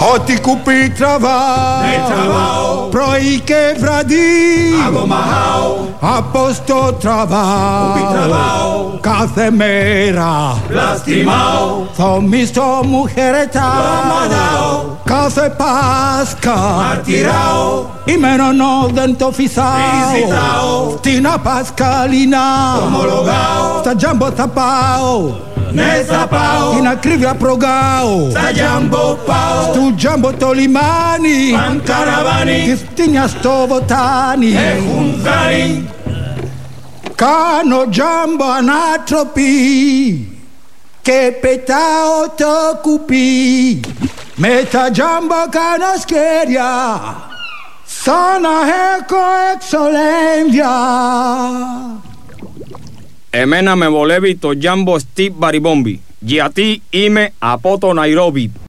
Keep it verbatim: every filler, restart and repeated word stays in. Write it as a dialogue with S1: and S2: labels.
S1: Ό,τι κουπί τραβάω,
S2: ναι τραβάω,
S1: πρωί και βραδύ,
S2: αγωμαχάω,
S1: από στο τραβάω,
S2: κουπί τραβάω,
S1: κάθε μέρα,
S2: πλαστιμάω,
S1: το μισθό μου χαιρετάω,
S2: μαντάω,
S1: κάθε Πάσχα,
S2: μαρτυράω,
S1: ημερονό δεν το φυσάω,
S2: ζητάω,
S1: στην Απασκαλίνα,
S2: ομολογάω,
S1: στα τζάμπο θα πάω,
S2: ναι θα πάω,
S1: την ακρίβεια προγάω,
S2: στα τζάμπο πάω,
S1: στου τζάμπο το λιμάνι,
S2: παν καραβάνι,
S1: τη φτύνια στο βοτάνι,
S2: έχουν δάνει,
S1: κάνω τζάμπο ανάτροπη και πετάω το κουπί, με τα τζάμπο κάνω σκέρια, σαν να έχω εξολέμβια.
S3: Εμένα με βολεύει το Jumbo Steve Baribombi, γιατί είμαι από το Ναϊρόμπι.